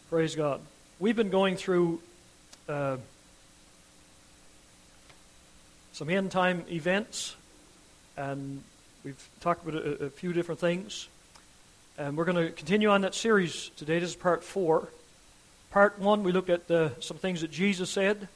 Praise God. We've been going through some end-time events, and we've talked about a few different things. And we're going to continue on that series today. This is part 4. Part 1, we looked at some things that Jesus said,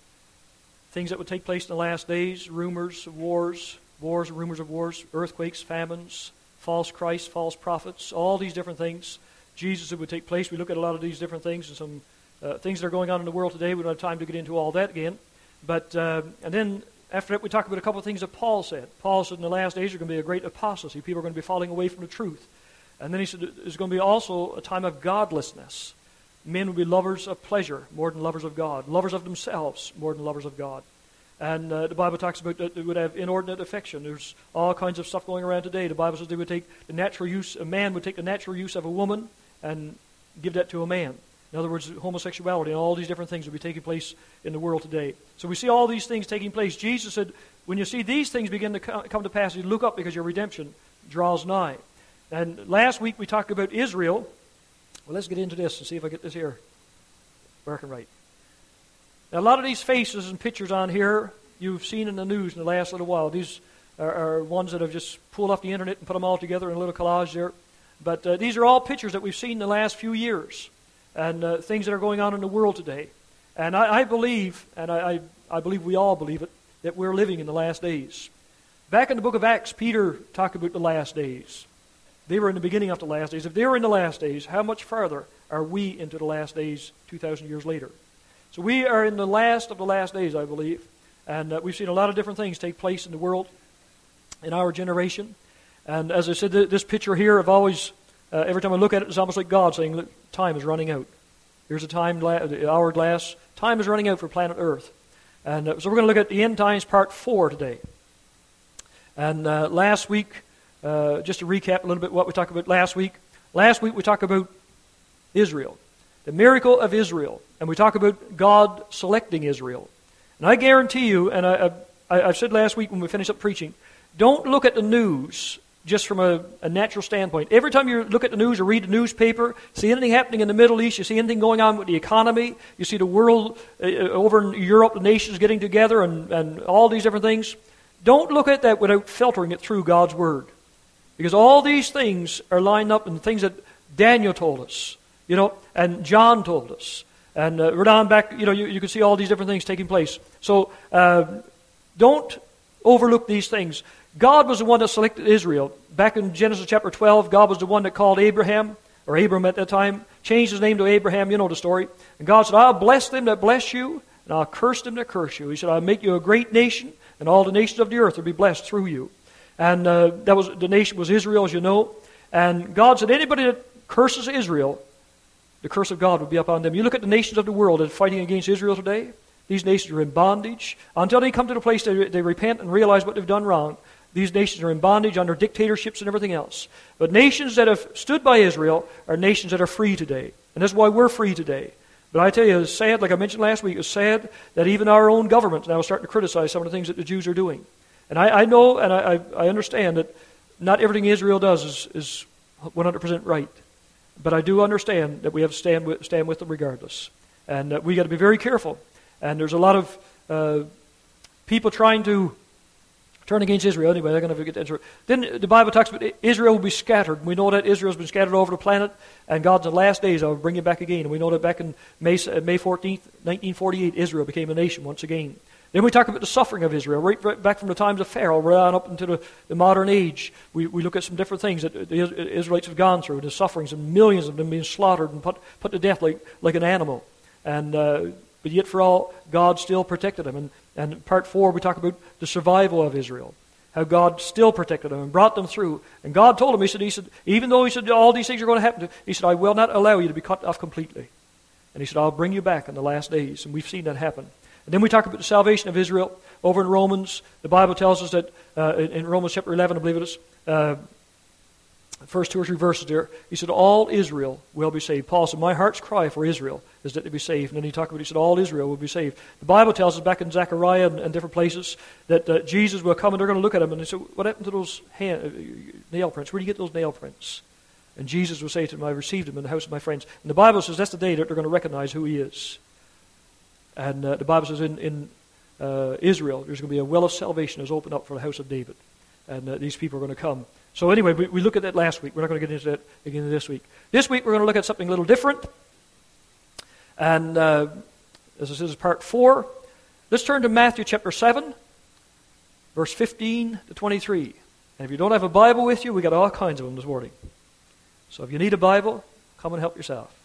things that would take place in the last days, rumors of wars, rumors of wars, earthquakes, famines, false Christ, false prophets, all these different things. Jesus, it would take place. We look at a lot of these different things and some things that are going on in the world today. We don't have time to get into all that again. But and then after that, we talk about a couple of things that Paul said. Paul said in the last days there's going to be a great apostasy. People are going to be falling away from the truth. And then he said there's going to be also a time of godlessness. Men will be lovers of pleasure more than lovers of God. Lovers of themselves more than lovers of God. And the Bible talks about that they would have inordinate affection. There's all kinds of stuff going around today. The Bible says they would take the natural use, a man would take the natural use of a woman and give that to a man. In other words, homosexuality and all these different things will be taking place in the world today. So we see all these things taking place. Jesus said, when you see these things begin to come to pass, you look up because your redemption draws nigh. And last week we talked about Israel. Well, let's get into this and see if I get this here working right. Now, a lot of these faces and pictures on here you've seen in the news in the last little while. These are ones that have just pulled off the internet and put them all together in a little collage there. But these are all pictures that we've seen in the last few years and things that are going on in the world today. And I believe, and I believe we all believe it, that we're living in the last days. Back in the book of Acts, Peter talked about the last days. They were in the beginning of the last days. If they were in the last days, how much farther are we into the last days 2,000 years later? So we are in the last of the last days, I believe. And we've seen a lot of different things take place in the world in our generation. And as I said, this picture here, I've always, every time I look at it, it's almost like God saying, look, time is running out. Here's the hourglass. Time is running out for planet Earth. And so we're going to look at the end times part 4 today. And last week, just to recap a little bit what we talked about last week. Last week we talked about Israel, the miracle of Israel. And we talked about God selecting Israel. And I guarantee you, and I've said last week when we finished up preaching, don't look at the news just from a natural standpoint. Every time you look at the news or read the newspaper, see anything happening in the Middle East, you see anything going on with the economy, you see the world over in Europe, the nations getting together and all these different things, don't look at that without filtering it through God's Word. Because all these things are lined up in things that Daniel told us, and John told us. And right on back, you can see all these different things taking place. So don't overlook these things. God was the one that selected Israel. Back in Genesis chapter 12, God was the one that called Abraham, or Abram at that time, changed his name to Abraham. You know the story. And God said, I'll bless them that bless you, and I'll curse them that curse you. He said, I'll make you a great nation, and all the nations of the earth will be blessed through you. And the nation was Israel, as you know. And God said, anybody that curses Israel, the curse of God will be upon them. You look at the nations of the world that are fighting against Israel today. These nations are in bondage. Until they come to the place they repent and realize what they've done wrong, these nations are in bondage under dictatorships and everything else. But nations that have stood by Israel are nations that are free today. And that's why we're free today. But I tell you, it's sad, like I mentioned last week, it's sad that even our own government now is starting to criticize some of the things that the Jews are doing. And I know and I understand that not everything Israel does is 100% right. But I do understand that we have to stand with them regardless. And we got to be very careful. And there's a lot of people trying to turn against Israel. Anyway, they're going to get into it. Then the Bible talks about Israel will be scattered. We know that Israel's been scattered over the planet, and God's in the last days, I'll bring it back again. And we know that back in May 14th, 1948, Israel became a nation once again. Then we talk about the suffering of Israel, right back from the times of Pharaoh, right on up into the modern age. We look at some different things that the Israelites have gone through, the sufferings, and millions of them being slaughtered and put to death like an animal. And but yet for all, God still protected them. And part 4, we talk about the survival of Israel, how God still protected them and brought them through. And God told them, He said, even though He said all these things are going to happen, He said, I will not allow you to be cut off completely. And He said, I'll bring you back in the last days. And we've seen that happen. And then we talk about the salvation of Israel. Over in Romans, the Bible tells us that in Romans chapter 11, I believe it is, the first 2 or 3 verses there, he said, all Israel will be saved. Paul said, my heart's cry for Israel is that they be saved. And then he said, all Israel will be saved. The Bible tells us back in Zechariah and different places that Jesus will come and they're going to look at him and they say, what happened to those nail prints? Where do you get those nail prints? And Jesus will say to them, I received him in the house of my friends. And the Bible says that's the day that they're going to recognize who he is. And the Bible says in Israel, there's going to be a well of salvation that's opened up for the house of David. And these people are going to come. So anyway, we looked at that last week. We're not going to get into that again this week. This week we're going to look at something a little different. And as I said, this is part 4. Let's turn to Matthew chapter 7, verse 15 to 23. And if you don't have a Bible with you, we got all kinds of them this morning. So if you need a Bible, come and help yourself.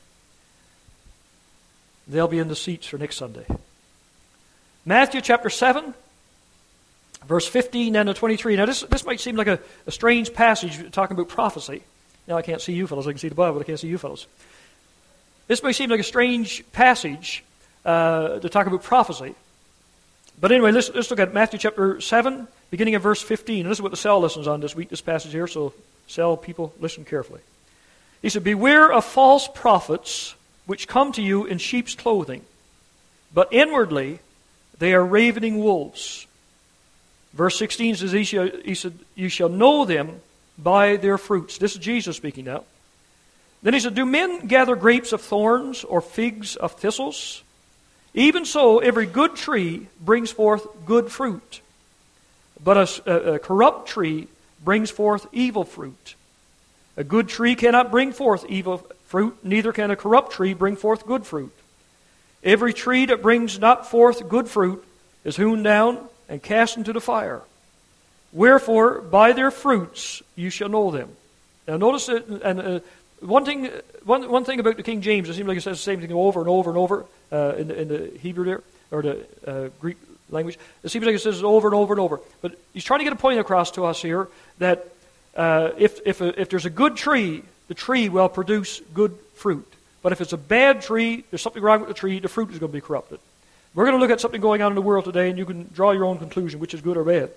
They'll be in the seats for next Sunday. Matthew chapter 7, verse 15 and 23. Now this might seem like a strange passage talking about prophecy. Now I can't see you fellows. I can see the Bible, but I can't see you fellows. This may seem like a strange passage to talk about prophecy. But anyway, let's look at Matthew chapter 7, beginning of verse 15. And this is what the cell lesson's on this week, this passage here. So cell people, listen carefully. He said, beware of false prophets which come to you in sheep's clothing, but inwardly they are ravening wolves. Verse 16 says, he said, you shall know them by their fruits. This is Jesus speaking now. Then he said, do men gather grapes of thorns or figs of thistles? Even so, every good tree brings forth good fruit, but a corrupt tree brings forth evil fruit. A good tree cannot bring forth evil fruit, neither can a corrupt tree bring forth good fruit. Every tree that brings not forth good fruit is hewn down and cast into the fire. Wherefore, by their fruits you shall know them. Now notice that, and one thing about the King James, it seems like it says the same thing over and over and over in the Hebrew there, or the Greek language. It seems like it says it over and over and over. But he's trying to get a point across to us here that if there's a good tree, the tree will produce good fruit. But if it's a bad tree, there's something wrong with the tree, the fruit is going to be corrupted. We're going to look at something going on in the world today, and you can draw your own conclusion, which is good or bad.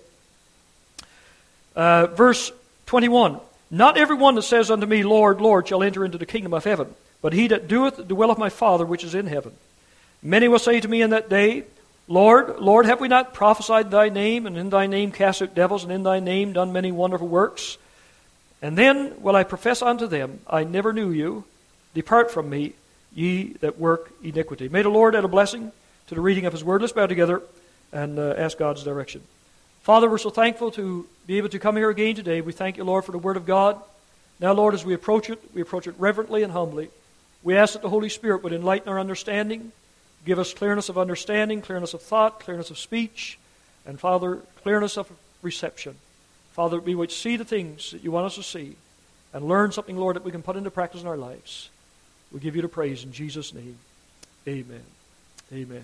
Verse 21. Not everyone that says unto me, Lord, Lord, shall enter into the kingdom of heaven, but he that doeth the will of my Father which is in heaven. Many will say to me in that day, Lord, Lord, have we not prophesied in thy name, and in thy name cast out devils, and in thy name done many wonderful works? And then will I profess unto them, I never knew you. Depart from me, ye that work iniquity. May the Lord add a blessing to the reading of his word. Let's bow together and ask God's direction. Father, we're so thankful to be able to come here again today. We thank you, Lord, for the word of God. Now, Lord, as we approach it reverently and humbly. We ask that the Holy Spirit would enlighten our understanding, give us clearness of understanding, clearness of thought, clearness of speech, and, Father, clearness of reception. Father, we would see the things that you want us to see and learn something, Lord, that we can put into practice in our lives. We give you the praise in Jesus' name. Amen. Amen.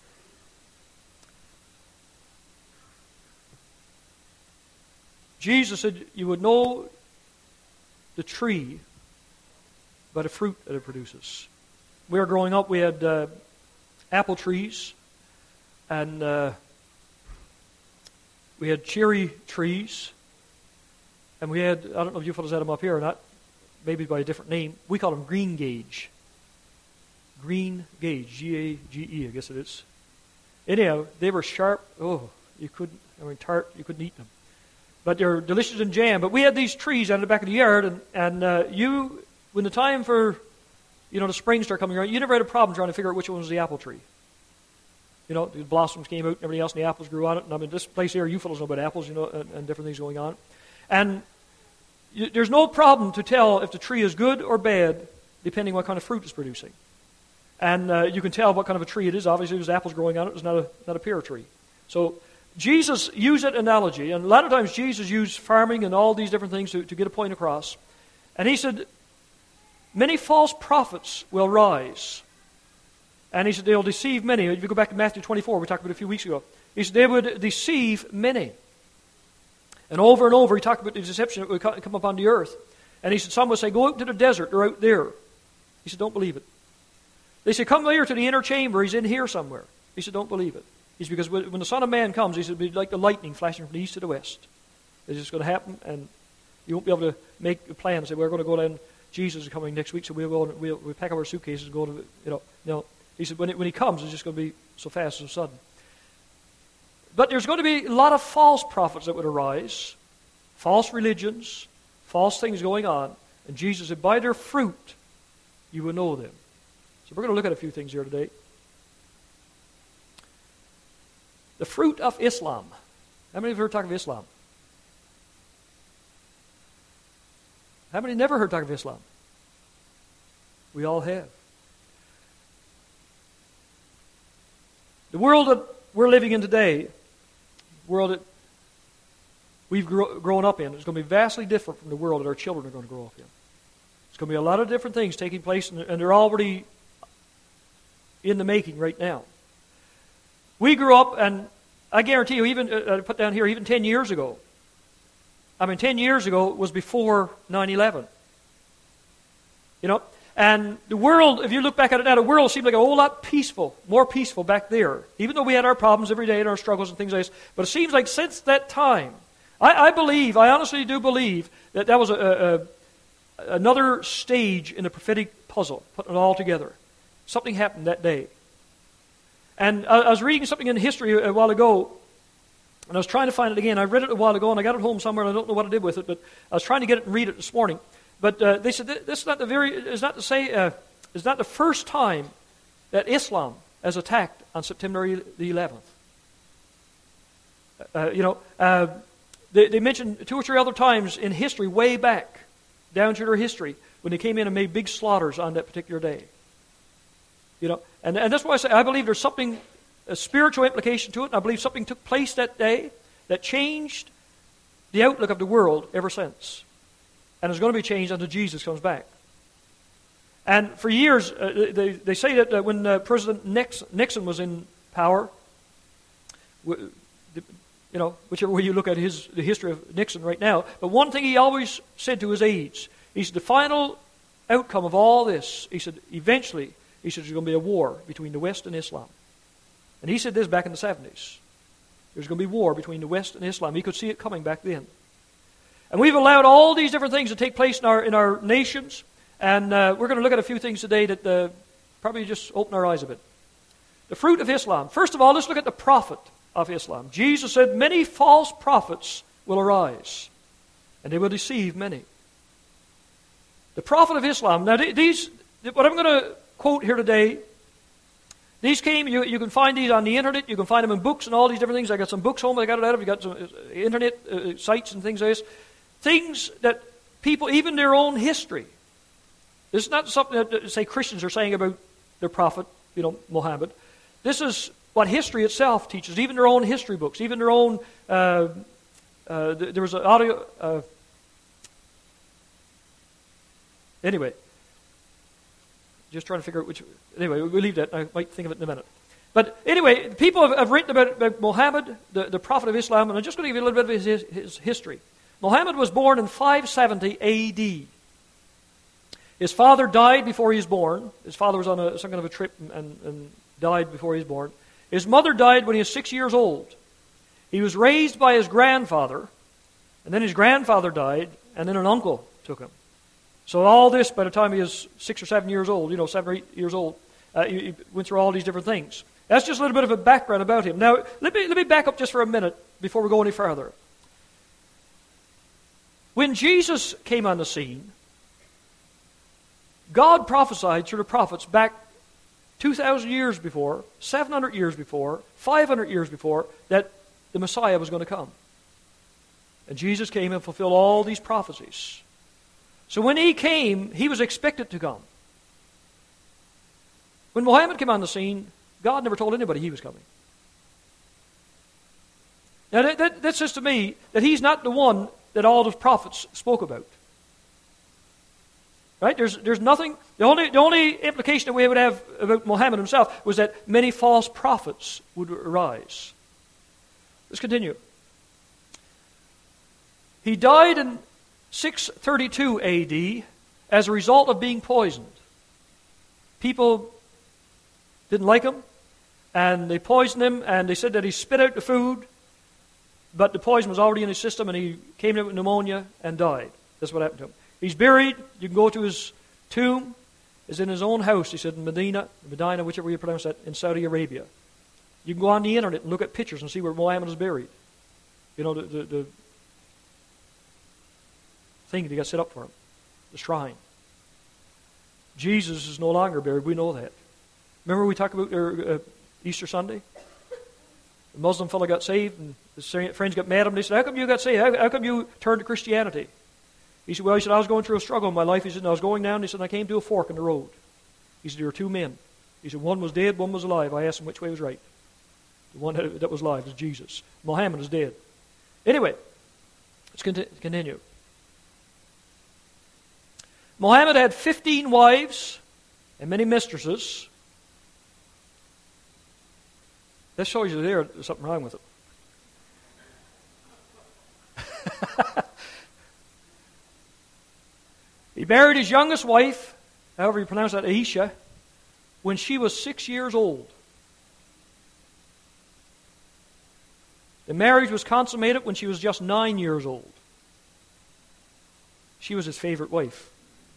Jesus said you would know the tree by the fruit that it produces. We were growing up, we had apple trees, and we had cherry trees, and we had, I don't know if you fellows had them up here or not, maybe by a different name. We call them green gage. Green gage, G-A-G-E, I guess it is. Anyhow, they were sharp. Oh, tart, you couldn't eat them. But they're delicious in jam. But we had these trees out the back of the yard, and when the time for, the spring started coming around, you never had a problem trying to figure out which one was the apple tree. The blossoms came out and everything else, and the apples grew on it. And I mean, this place here, you fellows know about apples, and different things going on. And there's no problem to tell if the tree is good or bad, depending what kind of fruit it's producing. And you can tell what kind of a tree it is. Obviously, there's apples growing on it. It's not a pear tree. So Jesus used that analogy, and a lot of times Jesus used farming and all these different things to get a point across. And he said, many false prophets will rise. And he said they'll deceive many. If you go back to Matthew 24, we talked about it a few weeks ago. He said they would deceive many. And over, he talked about the deception that would come upon the earth. And he said some would say, go out to the desert, they're out there. He said, don't believe it. They said, come here to the inner chamber, he's in here somewhere. He said, don't believe it. He said, because when the Son of Man comes, he said, it'll be like the lightning flashing from the east to the west. It's just going to happen, and you won't be able to make a plan and say, we're going to go down, Jesus is coming next week, so we'll pack up our suitcases and go to, No. He said, when he comes, it's just going to be so fast, so sudden. But there's going to be a lot of false prophets that would arise, false religions, false things going on. And Jesus said, by their fruit you will know them. So we're going to look at a few things here today. The fruit of Islam. How many have heard talk of Islam? How many never heard talk of Islam? We all have. The world that we're living in today, the world that we've grown up in, is going to be vastly different from the world that our children are going to grow up in. There's going to be a lot of different things taking place, and they're already in the making right now. We grew up, and I guarantee you, even I put down here, even 10 years ago. 10 years ago was before 9/11. And the world, if you look back at it now, the world seemed like a whole lot peaceful, more peaceful back there. Even though we had our problems every day and our struggles and things like this. But it seems like since that time, I honestly do believe that was another stage in the prophetic puzzle, putting it all together. Something happened that day. And I was reading something in history a while ago, and I was trying to find it again. I read it a while ago, and I got it home somewhere, and I don't know what I did with it, but I was trying to get it and read it this morning. But they said this is not the first time that Islam has attacked on September the 11th. They mentioned 2 or 3 other times in history, way back, down through their history, when they came in and made big slaughters on that particular day. And that's why I say I believe there's a spiritual implication to it, and I believe something took place that day that changed the outlook of the world ever since. And it's going to be changed until Jesus comes back. And for years, they say that when President Nixon was in power, whichever way you look at the history of Nixon right now, but one thing he always said to his aides, he said, the final outcome of all this, he said, eventually, he said, there's going to be a war between the West and Islam. And he said this back in the 70s. There's going to be war between the West and Islam. He could see it coming back then. And we've allowed all these different things to take place in our nations. And we're going to look at a few things today that probably just open our eyes a bit. The fruit of Islam. First of all, let's look at the prophet of Islam. Jesus said, many false prophets will arise, and they will deceive many. The prophet of Islam. Now, what I'm going to quote here today, these came, you can find these on the internet, you can find them in books and all these different things. I got some books home I got it out of, you got some internet sites and things like this. Things that people, even their own history. This is not something that, say, Christians are saying about their prophet, Muhammad. This is what history itself teaches, even their own history books, even their own, there was an audio, anyway. Just trying to figure out which, anyway, we'll leave that, I might think of it in a minute. But anyway, people have written about Muhammad, the prophet of Islam, and I'm just going to give you a little bit of his history. Muhammad was born in 570 A.D. His father died before he was born. His father was on some kind of a trip and died before he was born. His mother died when he was 6 years old. He was raised by his grandfather, and then his grandfather died, and then an uncle took him. So all this, by the time he was 6 or 7 years old, 7 or 8 years old, he went through all these different things. That's just a little bit of a background about him. Now, let me back up just for a minute before we go any further. When Jesus came on the scene, God prophesied through the prophets back 2,000 years before, 700 years before, 500 years before, that the Messiah was going to come. And Jesus came and fulfilled all these prophecies. So when he came, he was expected to come. When Muhammad came on the scene, God never told anybody he was coming. Now that says to me that he's not the one that all those prophets spoke about. Right? There's nothing. The only implication that we would have about Muhammad himself was that many false prophets would arise. Let's continue. He died in 632 A.D. as a result of being poisoned. People didn't like him, and they poisoned him, and they said that he spit out the food, but the poison was already in his system, and he came in with pneumonia and died. That's what happened to him. He's buried. You can go to his tomb. It's in his own house, he said, in Medina, whichever way you pronounce that, in Saudi Arabia. You can go on the internet and look at pictures and see where Muhammad is buried. The thing that got set up for him. the shrine. Jesus is no longer buried. We know that. Remember we talked about Easter Sunday? The Muslim fellow got saved, and his friends got mad at him. They said, how come you got saved? How come you turned to Christianity? He said, I was going through a struggle in my life. He said, and I was going down. He said, and I came to a fork in the road. He said, there were two men. He said, one was dead, one was alive. I asked him which way was right. The one that was alive was Jesus. Muhammad is dead. Anyway, let's continue. Muhammad had 15 wives and many mistresses. That shows you there's something wrong with it. He married his youngest wife, however you pronounce that, Aisha, when she was 6 years old. The marriage was consummated when she was just 9 years old. She was his favorite wife.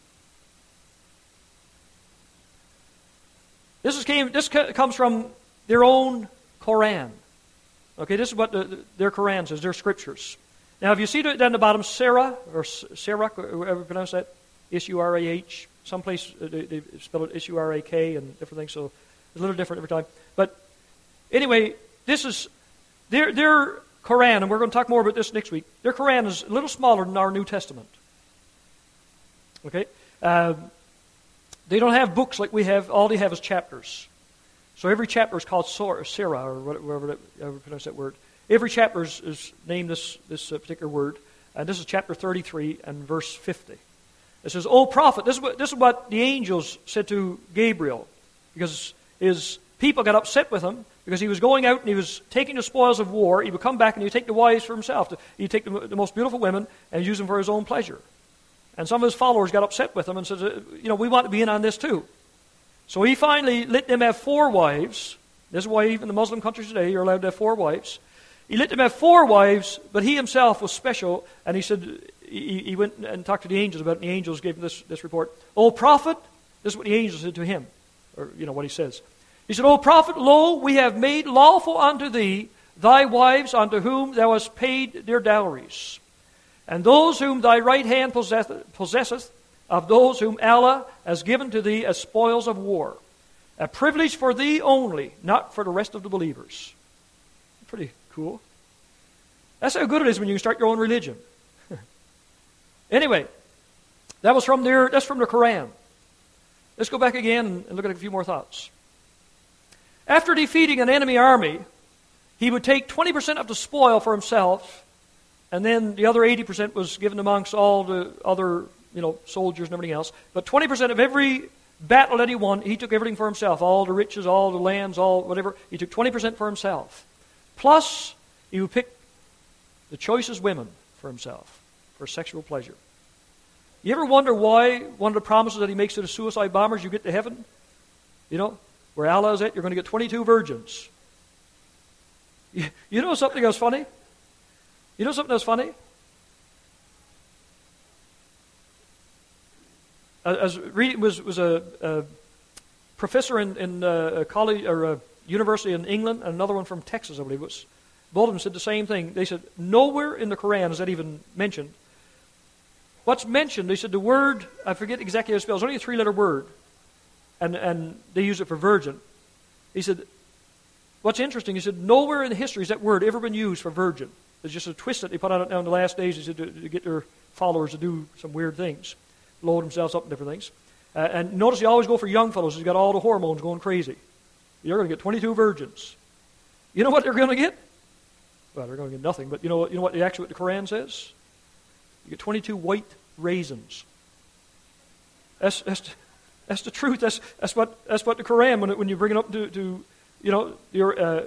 This comes from their own Quran. Okay, this is what their Quran says, their scriptures. Now, if you see down the bottom, Sarah, or Sirach, or however you pronounce that, S-U-R-A-H, someplace they spell it S-U-R-A-K and different things, so it's a little different every time. But anyway, this is their Quran, and we're going to talk more about this next week. Their Quran is a little smaller than our New Testament. Okay? They don't have books like we have. All they have is chapters. So every chapter is called Surah, or whatever you pronounce that word. Every chapter is named this particular word. And this is chapter 33 and verse 50. It says, O prophet, this is what the angels said to Gabriel, because his people got upset with him, because he was going out and he was taking the spoils of war. He would come back and he would take the wives for himself. He'd take the most beautiful women and use them for his own pleasure. And some of his followers got upset with him and said, we want to be in on this too. So he finally let them have 4 wives. This is why even in the Muslim countries today, you're allowed to have 4 wives. He let them have 4 wives, but he himself was special, and he said, he went and talked to the angels about it, and the angels gave him this report. O prophet, this is what the angels said to him, or what he says. He said, O prophet, lo, we have made lawful unto thee thy wives unto whom thou hast paid their dowries, and those whom thy right hand possesseth, of those whom Allah has given to thee as spoils of war, a privilege for thee only, not for the rest of the believers. Pretty cool. That's how good it is when you can start your own religion. Anyway, that's from the Quran. Let's go back again and look at a few more thoughts. After defeating an enemy army, he would take 20% of the spoil for himself, and then the other 80% was given amongst all the other soldiers and everything else. But 20% of every battle that he won, he took everything for himself. All the riches, all the lands, all whatever. He took 20% for himself. Plus, he would pick the choicest women for himself, for sexual pleasure. You ever wonder why one of the promises that he makes to the suicide bombers, you get to heaven? Where Allah is at, you're going to get 22 virgins. You know something that's funny? You know something that's funny? Was a professor in a college or a university in England, and another one from Texas, I believe it was. Both of them said the same thing. They said, nowhere in the Quran is that even mentioned. What's mentioned, they said the word, I forget exactly how it's spelled, it's only a 3-letter word, and they use it for virgin. He said, what's interesting, he said, nowhere in the history has that word ever been used for virgin. It's just a twist that they put on it now in the last days, he said, to get their followers to do some weird things, load themselves up in different things. And notice you always go for young fellows who's got all the hormones going crazy. You're going to get 22 virgins. You know what they're going to get? Well, they're going to get nothing, but you know what the Quran says? You get 22 white raisins. That's the truth. That's what the Quran, when you bring it up to your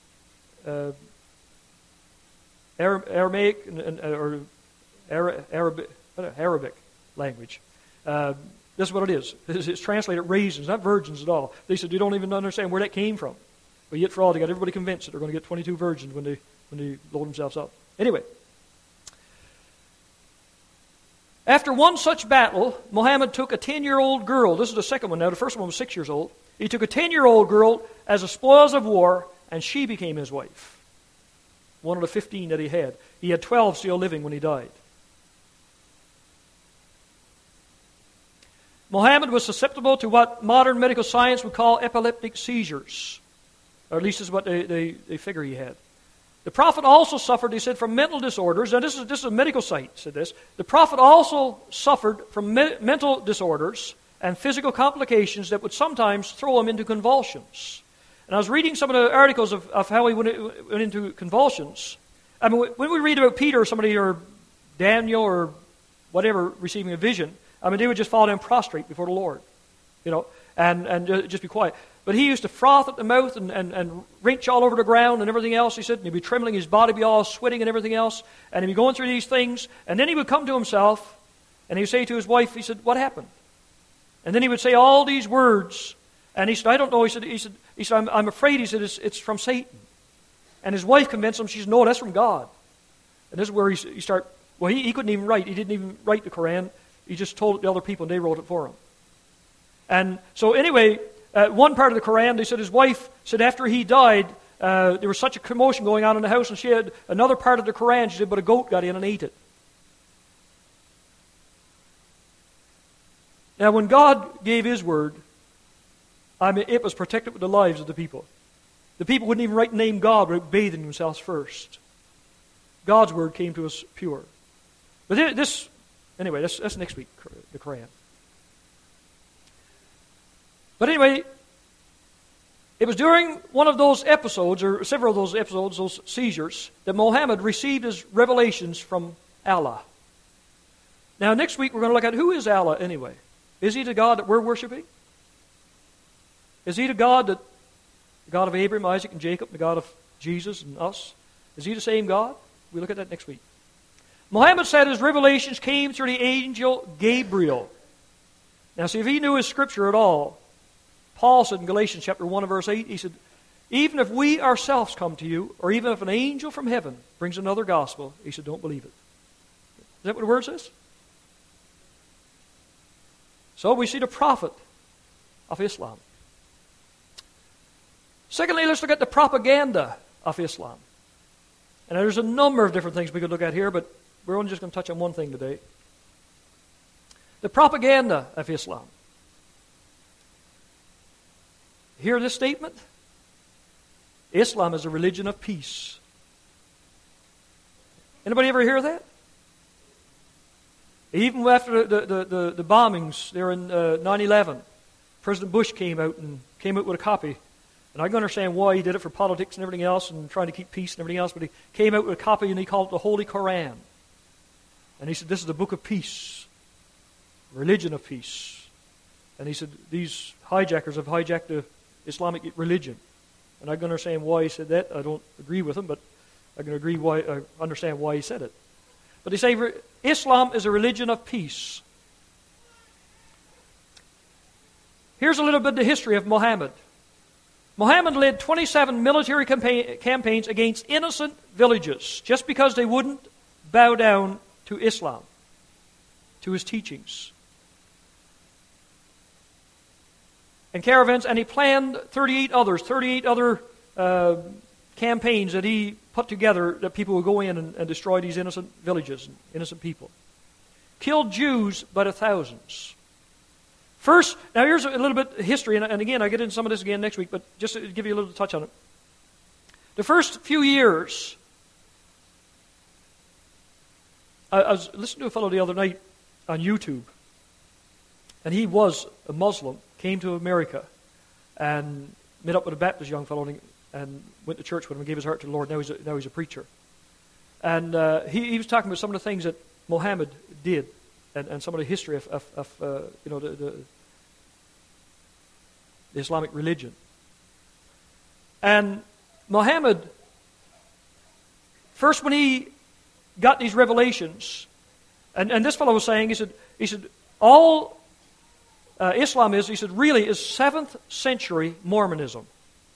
Aramaic or Arabic language. This is what it is. It's translated raisins, not virgins at all. They said you don't even understand where that came from. But yet for all, they got everybody convinced that they're going to get 22 virgins when they load themselves up. Anyway, after one such battle, Muhammad took a 10-year-old girl. This is the second one now. The first one was 6 years old. He took a 10-year-old girl as the spoils of war, and she became his wife. One of the 15 that he had. He had 12 still living when he died. Muhammad was susceptible to what modern medical science would call epileptic seizures. Or at least is what they figure he had. The Prophet also suffered, he said, from mental disorders. Now this is a medical site, said this. The Prophet also suffered from mental disorders and physical complications that would sometimes throw him into convulsions. And I was reading some of the articles of how he went into convulsions. I mean, when we read about Peter or somebody or Daniel or whatever receiving a vision, I mean, they would just fall down prostrate before the Lord, and just be quiet. But he used to froth at the mouth and wrench all over the ground and everything else, he said, and he'd be trembling, his body be all sweating and everything else, and he'd be going through these things, and then he would come to himself, and he'd say to his wife, he said, what happened? And then he would say all these words, and he said, I don't know, he said, I'm afraid, he said, it's from Satan. And his wife convinced him, she said, no, that's from God. And this is where he started, well, he couldn't even write, he didn't even write the Quran, he just told it to other people, and they wrote it for him. And so anyway, one part of the Quran, they said his wife said after he died, there was such a commotion going on in the house, and she had another part of the Quran, she said, but a goat got in and ate it. Now, when God gave His word, I mean, it was protected with the lives of the people. The people wouldn't even write the name God without bathing themselves first. God's word came to us pure. But anyway, that's next week, the Quran. But anyway, it was during one of those episodes, or several of those episodes, those seizures, that Muhammad received his revelations from Allah. Now, next week we're going to look at who is Allah anyway. Is He the God that we're worshiping? Is He the God of Abraham, Isaac, and Jacob, the God of Jesus and us? Is He the same God? We'll look at that next week. Muhammad said his revelations came through the angel Gabriel. Now, see, if he knew his scripture at all, Paul said in Galatians chapter 1 and verse 8, he said, even if we ourselves come to you, or even if an angel from heaven brings another gospel, he said, don't believe it. Is that what the word says? So we see the prophet of Islam. Secondly, let's look at the propaganda of Islam. And there's a number of different things we could look at here, but we're only just going to touch on one thing today. The propaganda of Islam. Hear this statement? Islam is a religion of peace. Anybody ever hear that? Even after the bombings there in 9/11, President Bush came out with a copy. And I can understand why he did it for politics and everything else and trying to keep peace and everything else, but he came out with a copy and he called it the Holy Quran. And he said, this is the book of peace, religion of peace. And he said, these hijackers have hijacked the Islamic religion. And I can understand why he said that. I don't agree with him, but I can understand why he said it. But they say Islam is a religion of peace. Here's a little bit of the history of Muhammad. Muhammad led 27 military campaigns against innocent villages just because they wouldn't bow down to Islam, to his teachings. And caravans, and he planned 38 other campaigns that he put together that people would go in and destroy these innocent villages and innocent people. Killed Jews by the thousands. First, now here's a little bit of history, and again, I'll get into some of this again next week, but just to give you a little touch on it. The first few years, I was listening to a fellow the other night on YouTube, and he was a Muslim, came to America, and met up with a Baptist young fellow, and went to church with him and gave his heart to the Lord. Now he's a preacher. And he was talking about some of the things that Muhammad did, and some of the history of the Islamic religion. And Muhammad, first when he got these revelations, and this fellow was saying, he said, all Islam is, he said, really is 7th century Mormonism.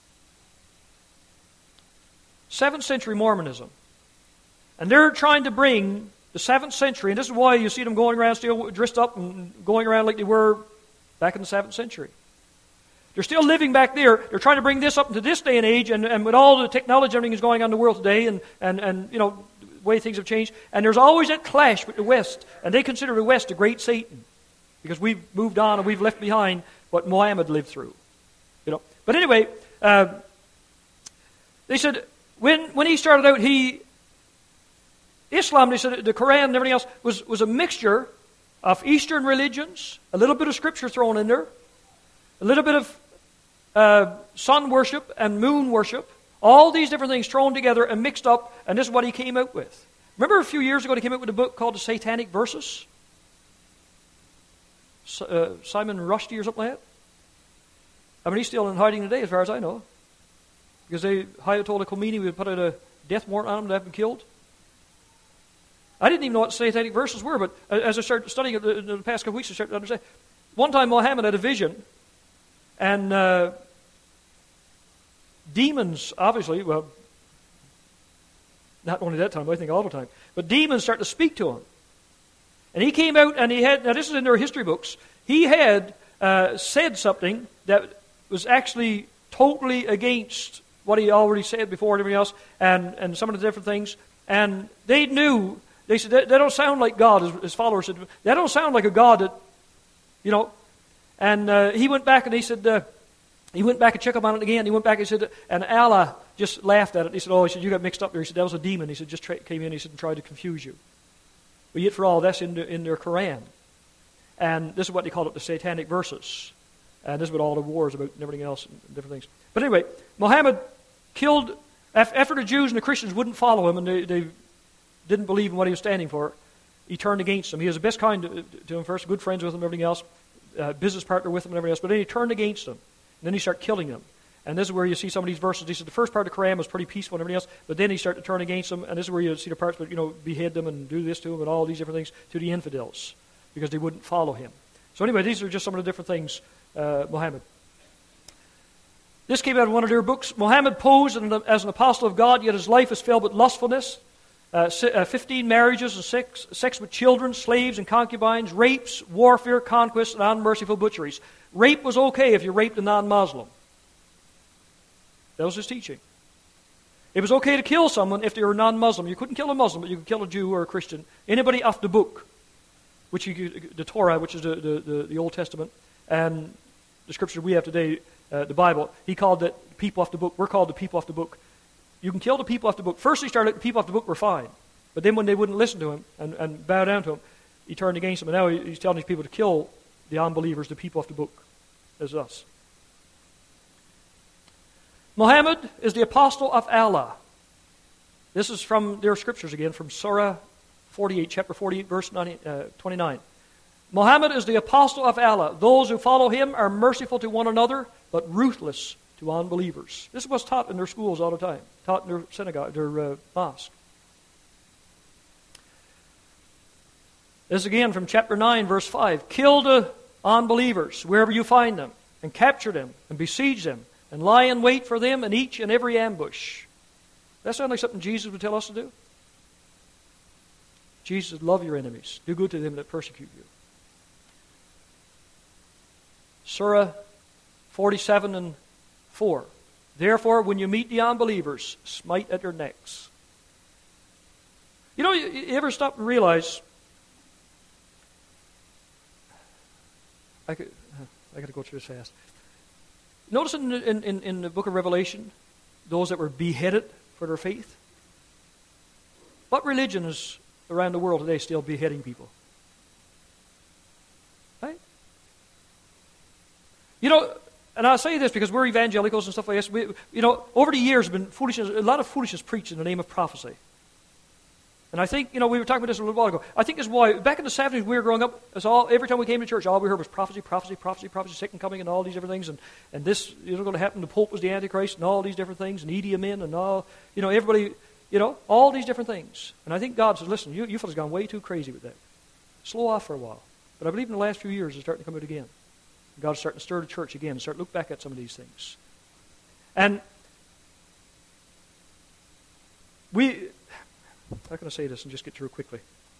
7th century Mormonism. And they're trying to bring the 7th century, and this is why you see them going around still dressed up and going around like they were back in the 7th century. They're still living back there. They're trying to bring this up into this day and age, and with all the technology, everything is going on in the world today, and the way things have changed. And there's always that clash with the West, and they consider the West the great Satan. because we've moved on and we've left behind what Muhammad lived through. But anyway, they said when he started out, Islam, they said the Quran and everything else was a mixture of Eastern religions, a little bit of scripture thrown in there, a little bit of sun worship and moon worship, all these different things thrown together and mixed up, and this is what he came out with. Remember a few years ago he came out with a book called The Satanic Verses? Simon Rushdie or something like that? I mean, he's still in hiding today as far as I know. Because Ayatollah Khomeini would put out a death warrant on him to have him killed. I didn't even know what Satanic Verses were, but as I started studying it in the past couple of weeks, I started to understand. One time Muhammad had a vision, and demons, obviously, well, not only that time, but I think all the time, but demons start to speak to him. And he came out and he had, now this is in their history books, he had said something that was actually totally against what he already said before and everything else, and some of the different things. And they knew, they said, that don't sound like God. His followers said, that don't sound like a God that, And he went back and he said, he went back and checked up on it again. He went back and said, and Allah just laughed at it. He said, you got mixed up there. He said, that was a demon. He said, just came in, he said, and tried to confuse you. But yet for all, that's in their Quran. And this is what they call it, the Satanic Verses. And this is what all the wars about and everything else and different things. But anyway, Muhammad killed, after the Jews and the Christians wouldn't follow him and they didn't believe in what he was standing for, he turned against them. He was the best kind to him first, good friends with him and everything else, business partner with him and everything else. But then he turned against them. And then he started killing them. And this is where you see some of these verses. He said the first part of the Quran was pretty peaceful and everything else, but then he started to turn against them, and this is where you see the parts where, behead them and do this to them and all these different things to the infidels, because they wouldn't follow him. So anyway, these are just some of the different things, Muhammad. This came out of one of their books. Muhammad posed as an apostle of God, yet his life is filled with lustfulness, 15 marriages and sex with children, slaves and concubines, rapes, warfare, conquests, and unmerciful butcheries. Rape was okay if you raped a non-Muslim. That was his teaching. It was okay to kill someone if they were non-Muslim. You couldn't kill a Muslim, but you could kill a Jew or a Christian. Anybody off the book, the Torah, which is the Old Testament, and the scripture we have today, the Bible, he called it people off the book. We're called the people off the book. You can kill the people off the book. First he started, the people off the book were fine. But then when they wouldn't listen to him and bow down to him, he turned against them. And now he's telling these people to kill the unbelievers, the people off the book, as us. Muhammad is the apostle of Allah. This is from their scriptures again, from Surah 48, chapter 48, verse 29. Muhammad is the apostle of Allah. Those who follow him are merciful to one another, but ruthless to unbelievers. This is what's taught in their schools all the time, taught in their synagogue, their mosque. This is again from chapter 9, verse 5. Kill the unbelievers wherever you find them, and capture them, and besiege them, and lie in wait for them in each and every ambush. That sounds like something Jesus would tell us to do. Jesus said, love your enemies. Do good to them that persecute you. Surah 47 and 4. Therefore, when you meet the unbelievers, smite at their necks. You ever stop and realize, I got to go through this fast. Notice in the book of Revelation, those that were beheaded for their faith. What religion is around the world today still beheading people? Right? And I'll say this because we're evangelicals and stuff like this. Over the years, there's been a lot of foolishness preached in the name of prophecy. And I think, we were talking about this a little while ago. I think this is why, back in the 70s, when we were growing up, every time we came to church, all we heard was prophecy, prophecy, prophecy, prophecy, second coming, and all these different things. And this going to happen. The Pope was the Antichrist, and all these different things, and Idi Amin, and all, everybody, all these different things. And I think God says, listen, you fellas gone way too crazy with that. Slow off for a while. But I believe in the last few years, it's starting to come out again. God's starting to stir the church again, start to look back at some of these things. And how can I say this and just get through quickly?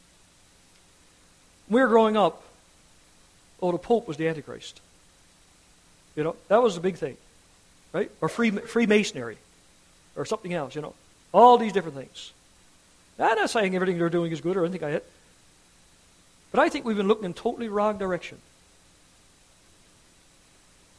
When we were growing up, the Pope was the Antichrist. That was the big thing, right? Or Freemasonry, or something else, All these different things. I'm not saying everything they're doing is good or anything like that. But I think we've been looking in totally wrong direction.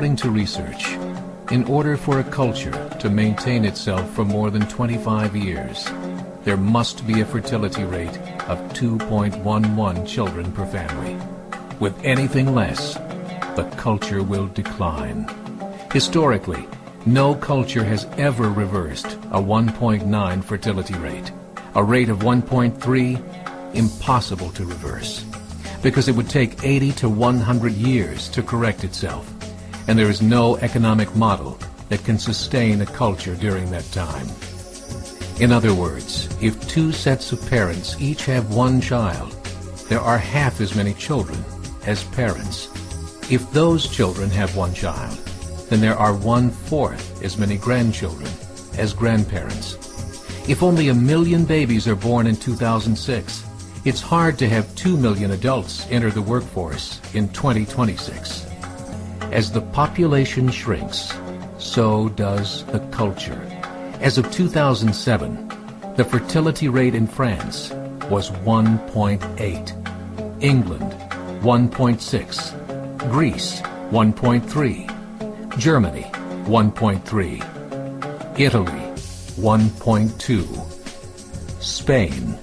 According to research, in order for a culture to maintain itself for more than 25 years, there must be a fertility rate of 2.11 children per family. With anything less, the culture will decline. Historically, no culture has ever reversed a 1.9 fertility rate. A rate of 1.3, impossible to reverse, because it would take 80 to 100 years to correct itself, and there is no economic model that can sustain a culture during that time. In other words, if two sets of parents each have one child, there are half as many children as parents. If those children have one child, then there are 1/4 as many grandchildren as grandparents. If only 1 million babies are born in 2006, it's hard to have 2 million adults enter the workforce in 2026. As the population shrinks, so does the culture. As of 2007, the fertility rate in France was 1.8, England 1.6, Greece 1.3, Germany 1.3, Italy 1.2, Spain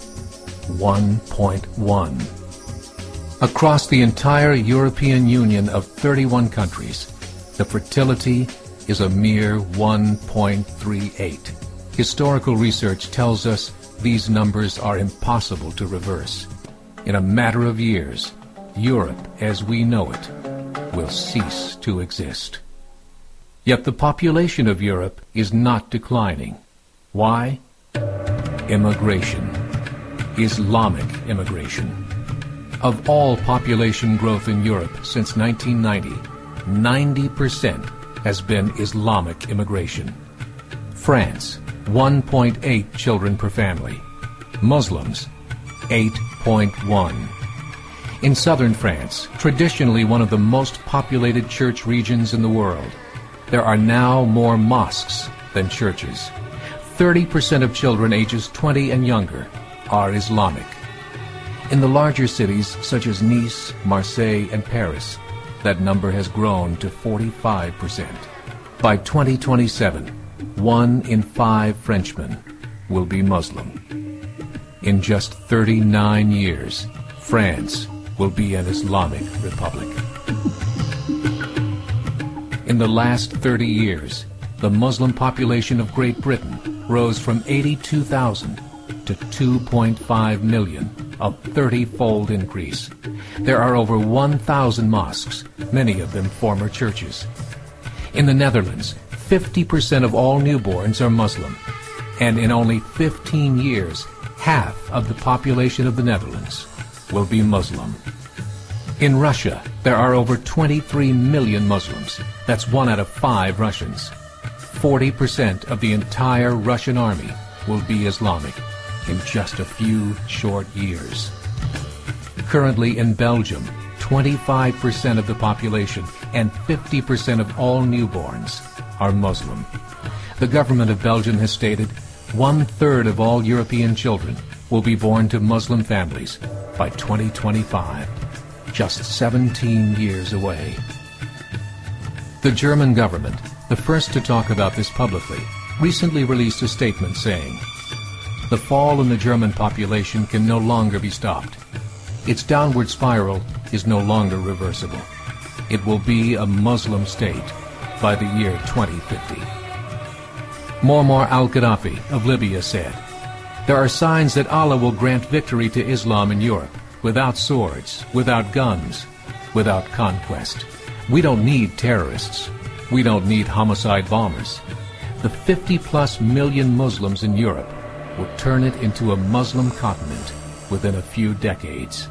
1.1. Across the entire European Union of 31 countries, the fertility is a mere 1.38. Historical research tells us these numbers are impossible to reverse. In a matter of years, Europe as we know it will cease to exist. Yet the population of Europe is not declining. Why? Immigration. Islamic immigration. Of all population growth in Europe since 1990, 90% has been Islamic immigration. France, 1.8 children per family. Muslims, 8.1. In southern France, traditionally one of the most populated church regions in the world, there are now more mosques than churches. 30% of children ages 20 and younger are Islamic. In the larger cities such as Nice, Marseille, and Paris, that number has grown to 45%. By 2027, 1 in 5 Frenchmen will be Muslim. In just 39 years, France will be an Islamic republic. In the last 30 years, the Muslim population of Great Britain rose from 82,000 to 2.5 million, a 30-fold increase. There are over 1,000 mosques, many of them former churches. In the Netherlands, 50% of all newborns are Muslim, and in only 15 years, half of the population of the Netherlands will be Muslim. In Russia, there are over 23 million Muslims. That's 1 out of 5 Russians. 40% of the entire Russian army will be Islamic in just a few short years. Currently in Belgium, 25% of the population and 50% of all newborns are Muslim. The government of Belgium has stated 1/3 of all European children will be born to Muslim families by 2025, just 17 years away. The German government, the first to talk about this publicly, recently released a statement saying, "The fall in the German population can no longer be stopped. Its downward spiral is no longer reversible. It will be a Muslim state by the year 2050. Muammar al-Gaddafi of Libya said, "There are signs that Allah will grant victory to Islam in Europe, without swords, without guns, without conquest. We don't need terrorists. We don't need homicide bombers. The 50+ million Muslims in Europe will turn it into a Muslim continent within a few decades."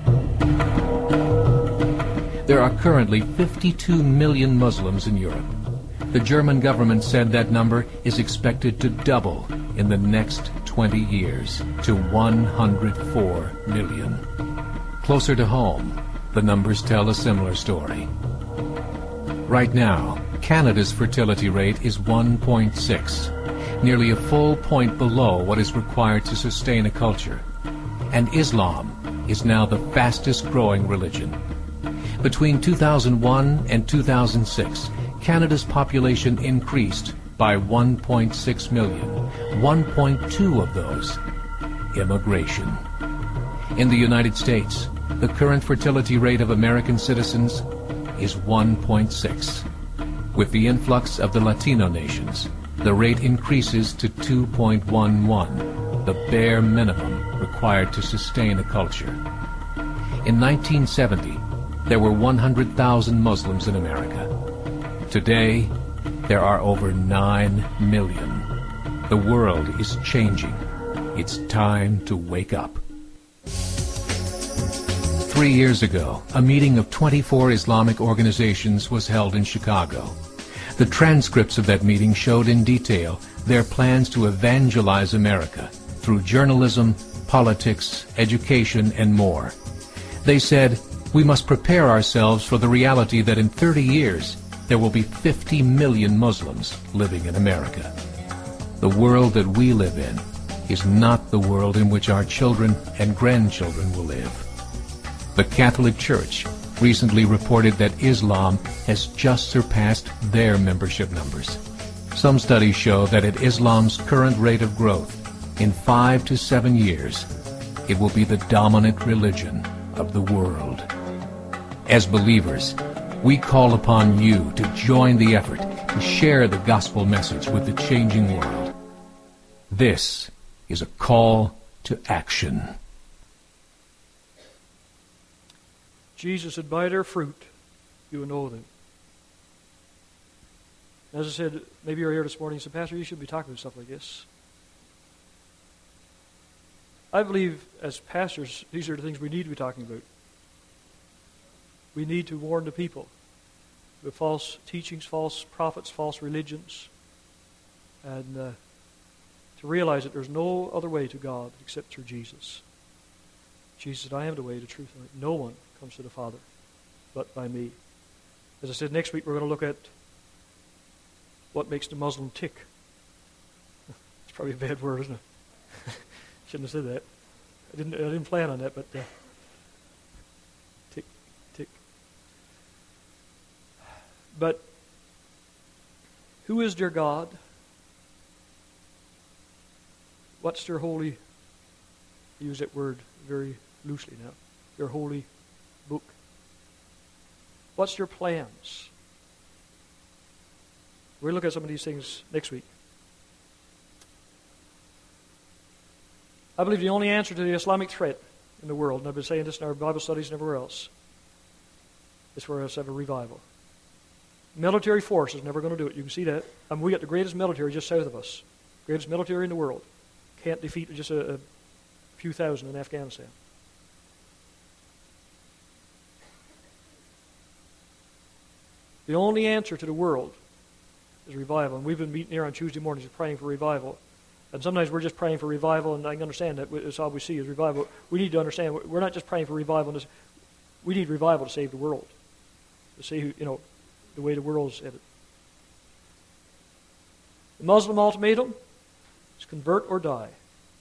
There are currently 52 million Muslims in Europe. The German government said that number is expected to double in the next 20 years to 104 million. Closer to home, the numbers tell a similar story. Right now, Canada's fertility rate is 1.6, nearly a full point below what is required to sustain a culture. And Islam is now the fastest growing religion. Between 2001 and 2006, Canada's population increased by 1.6 million, 1.2 of those immigration. In the United States, the current fertility rate of American citizens is 1.6. With the influx of the Latino nations, the rate increases to 2.11, the bare minimum required to sustain a culture. In 1970, there were 100,000 Muslims in America. Today, there are over 9 million. The world is changing. It's time to wake up. 3 years ago, a meeting of 24 Islamic organizations was held in Chicago. The transcripts of that meeting showed in detail their plans to evangelize America through journalism, politics, education, and more. They said, we must prepare ourselves for the reality that in 30 years, there will be 50 million Muslims living in America. The world that we live in is not the world in which our children and grandchildren will live. The Catholic Church recently reported that Islam has just surpassed their membership numbers. Some studies show that at Islam's current rate of growth, in 5 to 7 years, it will be the dominant religion of the world. As believers, we call upon you to join the effort to share the gospel message with the changing world. This is a call to action. Jesus said, by their fruit you will know them. As I said, maybe you're here this morning and said, Pastor, you should be talking about stuff like this. I believe as pastors, these are the things we need to be talking about. We need to warn the people of false teachings, false prophets, false religions, and to realize that there's no other way to God except through Jesus. Jesus said, I am the way, the truth, and life. No one comes to the Father but by me. As I said, next week we're going to look at what makes the Muslim tick. It's probably a bad word, isn't it? Shouldn't have said that. I didn't plan on that, but tick. But who is their God? What's their holy, I use that word very loosely now, their holy book? What's their plans? We'll look at some of these things next week. I believe the only answer to the Islamic threat in the world, and I've been saying this in our Bible studies and everywhere else, is for us to have a revival. Military force is never going to do it. You can see that. I mean, we got the greatest military just south of us. Greatest military in the world. Can't defeat just a few thousand in Afghanistan. The only answer to the world is revival. And we've been meeting here on Tuesday mornings praying for revival. And sometimes we're just praying for revival, and I can understand that. It's all we see is revival. We need to understand we're not just praying for revival. We need revival to save the world. To see, the way the world's headed. The Muslim ultimatum is convert or die.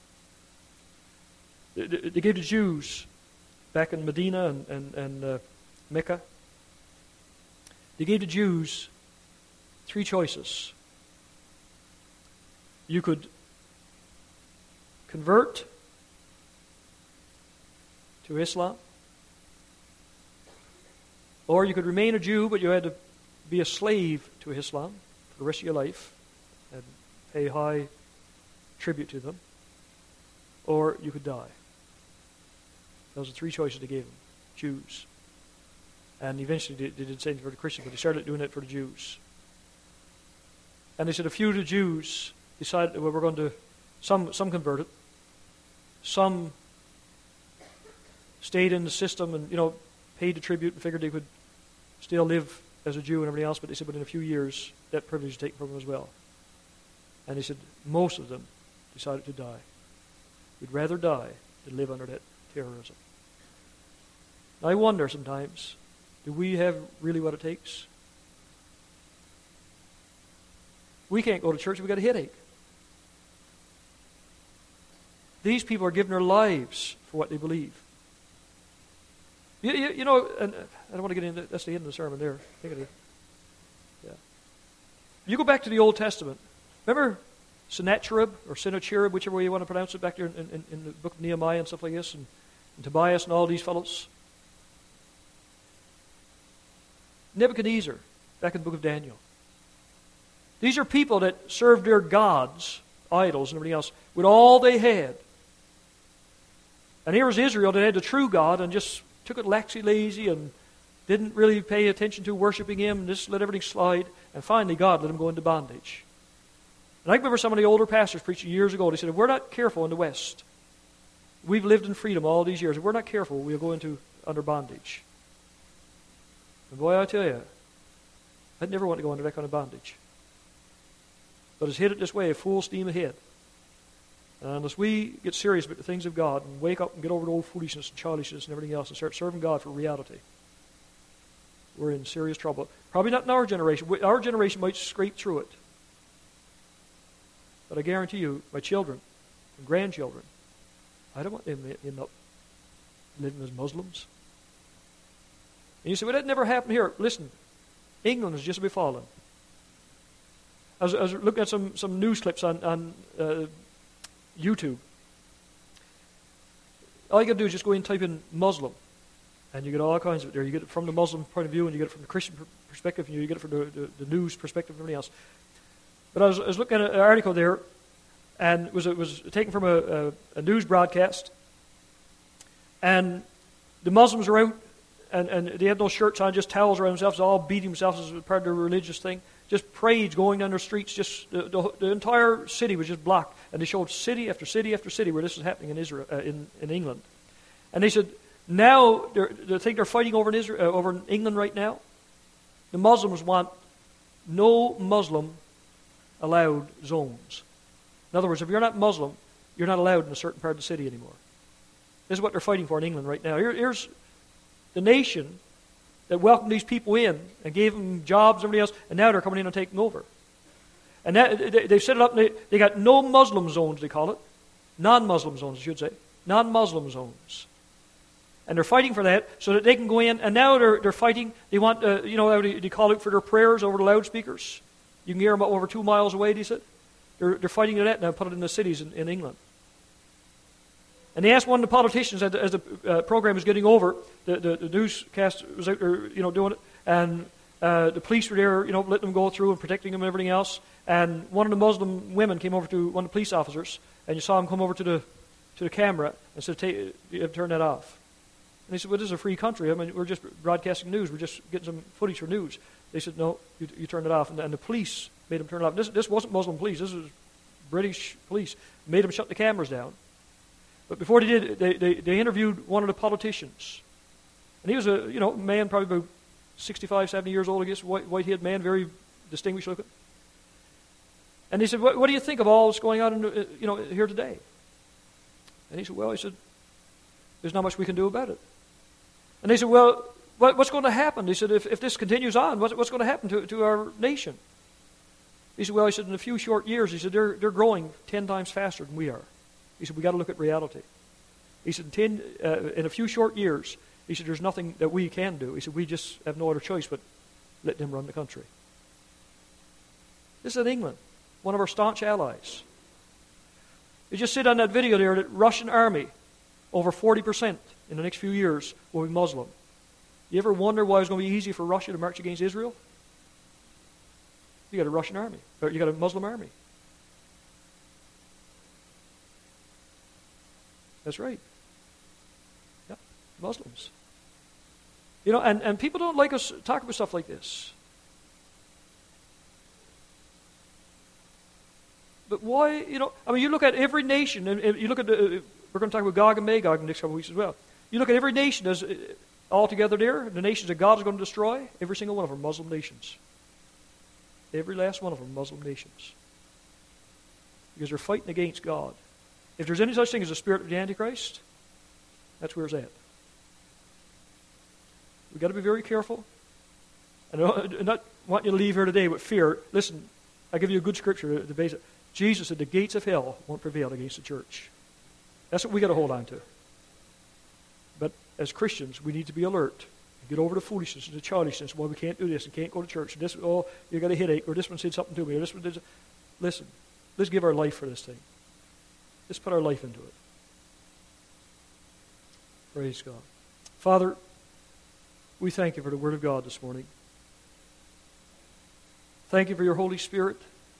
They gave the Jews back in Medina and Mecca. They gave the Jews 3 choices. You could convert to Islam, or you could remain a Jew, but you had to be a slave to Islam for the rest of your life and pay high tribute to them, or you could die. Those are 3 choices they gave them, Jews. And eventually they did the same for the Christians, but they started doing it for the Jews. And they said a few of the Jews decided, well, we're going to, some converted, some stayed in the system and, paid the tribute and figured they could still live as a Jew and everything else, but they said, but in a few years, that privilege is taken from them as well. And they said, most of them decided to die. We'd rather die than live under that terrorism. I wonder sometimes, do we have really what it takes? We can't go to church, we've got a headache. These people are giving their lives for what they believe. You know, and I don't want to get into that's the end of the sermon there. I think it is. Yeah. You go back to the Old Testament. Remember Sennacherib or Sennacherib, whichever way you want to pronounce it, back there in the book of Nehemiah and stuff like this, and Tobias and all these fellows. Nebuchadnezzar, back in the book of Daniel. These are people that served their gods, idols and everything else, with all they had. And here was Israel that had the true God and just took it lazy and didn't really pay attention to worshiping Him and just let everything slide. And finally God let them go into bondage. And I remember some of the older pastors preaching years ago. They said, if we're not careful in the West, we've lived in freedom all these years. If we're not careful, we'll go under bondage. And boy, I tell you, I'd never want to go under that kind of bondage. But it's headed this way, full steam ahead. And unless we get serious about the things of God and wake up and get over the old foolishness and childishness and everything else and start serving God for reality, we're in serious trouble. Probably not in our generation. Our generation might scrape through it. But I guarantee you, my children and grandchildren, I don't want them to end up living as Muslims. And you say, well, that never happened here. Listen, England is just befallen. I was looking at some news clips on YouTube. All you got to do is just go in and type in Muslim, and you get all kinds of it there. You get it from the Muslim point of view, and you get it from the Christian perspective, and you get it from the news perspective and everything else. But I was looking at an article there, and it was taken from a news broadcast, and the Muslims are out, and they had no shirts on, just towels around themselves, all beating themselves as part of their religious thing. Just parades going down the streets, just the entire city was just blocked. And they showed city after city after city where this was happening in Israel, in England. And they said, now they think they're fighting over in England right now. The Muslims want no Muslim allowed zones. In other words, if you're not Muslim, you're not allowed in a certain part of the city anymore. This is what they're fighting for in England right now. Here's the nation that welcomed these people in and gave them jobs and everything else, and now they're coming in and taking over. And they've set it up, and they got no Muslim zones, they call it. Non-Muslim zones, I should say. Non-Muslim zones. And they're fighting for that so that they can go in, and now they're fighting. They want, they call out for their prayers over the loudspeakers. You can hear them over 2 miles away, they said. They're fighting to that now, put it in the cities in England. And they asked one of the politicians as the program was getting over, the newscast was out there, doing it, and the police were there, letting them go through and protecting them and everything else. And one of the Muslim women came over to one of the police officers, and you saw him come over to the camera and said, you have to turn that off. And he said, well, this is a free country. I mean, we're just broadcasting news. We're just getting some footage for news. They said, no, you turn it off. And the police made them turn it off. This wasn't Muslim police. This was British police. Made them shut the cameras down. But before they did, they interviewed one of the politicians. And he was a man probably about 65, 70 years old, I guess, white-haired man, very distinguished looking. And they said, what do you think of all that's going on here today? And he said, there's not much we can do about it. And they said, well, what's going to happen? They said, if this continues on, what's going to happen to our nation? He said, in a few short years, he said, they're growing 10 times faster than we are. He said, we got to look at reality. He said, in a few short years, he said, there's nothing that we can do. He said, we just have no other choice but let them run the country. This is in England, one of our staunch allies. You just said on that video there that Russian army, over 40% in the next few years, will be Muslim. You ever wonder why it's going to be easy for Russia to march against Israel? You got a Russian army, or you got a Muslim army. That's right. Yeah, Muslims. And people don't like us talking about stuff like this. But why, you look at every nation, and you look at we're going to talk about Gog and Magog in the next couple of weeks as well. You look at every nation as all together there, the nations that God is going to destroy, every single one of them are Muslim nations. Every last one of them are Muslim nations. Because they're fighting against God. If there's any such thing as the spirit of the Antichrist, that's where it's at. We've got to be very careful. I not want you to leave here today with fear. Listen, I'll give you a good scripture to base it. Jesus said the gates of hell won't prevail against the church. That's what we got to hold on to. But as Christians, we need to be alert. Get over the foolishness and the childishness. Well, we can't do this and can't go to church. And this, oh, you got a headache, or this one said something to me, or this one did. Listen, let's give our life for this thing. Let's put our life into it. Praise God. Father, we thank you for the Word of God this morning. Thank you for your Holy Spirit.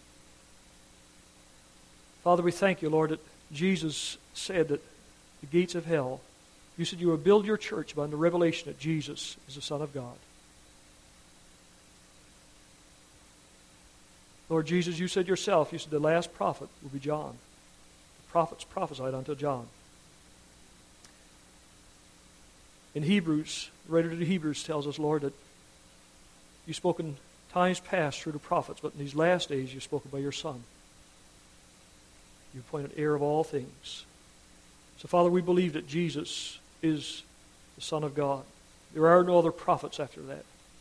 Father, we thank you, Lord, that Jesus said that the gates of hell, you said you would build your church by the revelation that Jesus is the Son of God. Lord Jesus, you said yourself, you said the last prophet will be John. The prophets prophesied until John. In Hebrews, the writer to the Hebrews tells us, Lord, that you've spoken times past through the prophets, but in these last days you've spoken by your Son. You appointed heir of all things. So, Father, we believe that Jesus is the Son of God. There are no other prophets after that.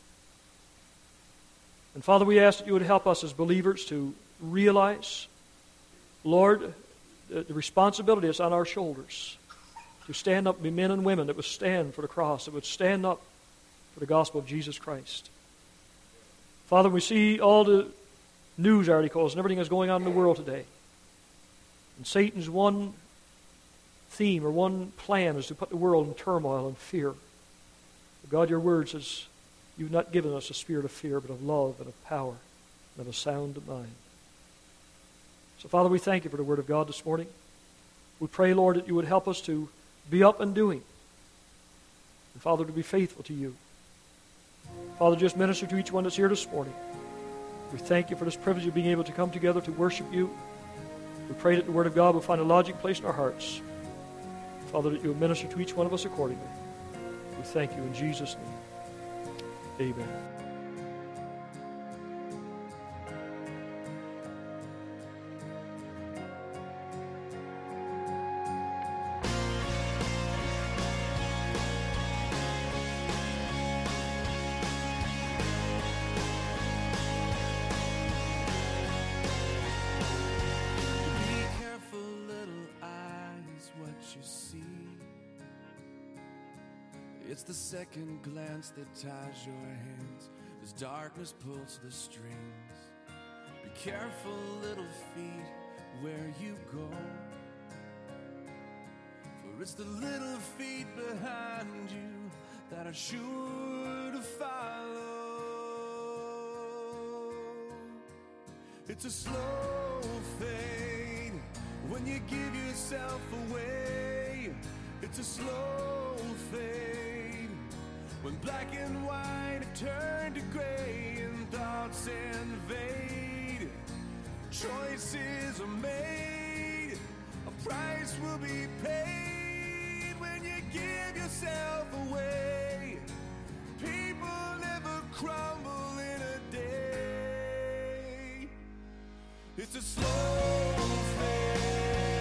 And, Father, we ask that you would help us as believers to realize, Lord, the responsibility that's on our shoulders to stand up and be men and women that would stand for the cross, that would stand up for the gospel of Jesus Christ. Father, we see all the news articles and everything that's going on in the world today. And Satan's one theme or one plan is to put the world in turmoil and fear. But God, your word says, you've not given us a spirit of fear, but of love and of power and of a sound mind. So, Father, we thank you for the word of God this morning. We pray, Lord, that you would help us to be up and doing. And, Father, to be faithful to you. Father, just minister to each one that's here this morning. We thank you for this privilege of being able to come together to worship you. We pray that the word of God will find a lodging place in our hearts. Father, that you will minister to each one of us accordingly. We thank you in Jesus' name. Amen. It's the second glance that ties your hands as darkness pulls the strings. Be careful, little feet, where you go, for it's the little feet behind you that are sure to follow. It's a slow fade when you give yourself away. It's a slow fade when black and white have turned to gray and thoughts invade. Choices are made, a price will be paid when you give yourself away. People never crumble in a day. It's a slow fade.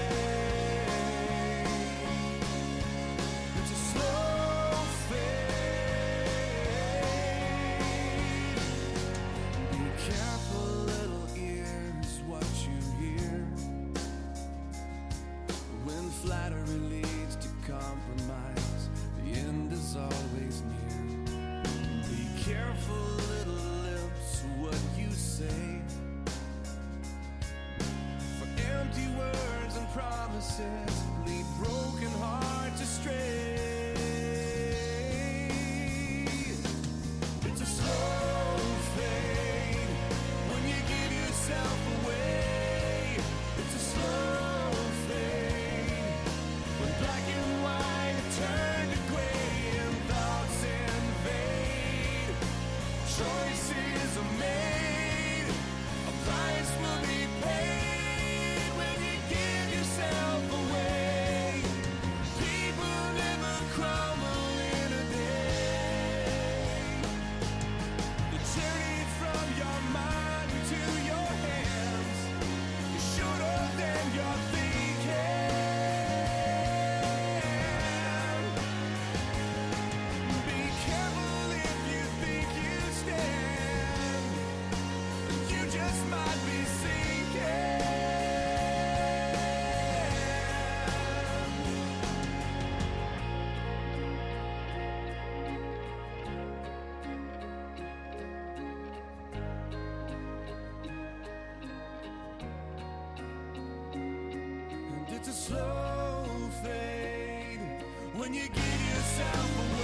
Flattery leads to compromise. The end is always near. Be careful, little lips, what you say. slow fade when you give yourself away.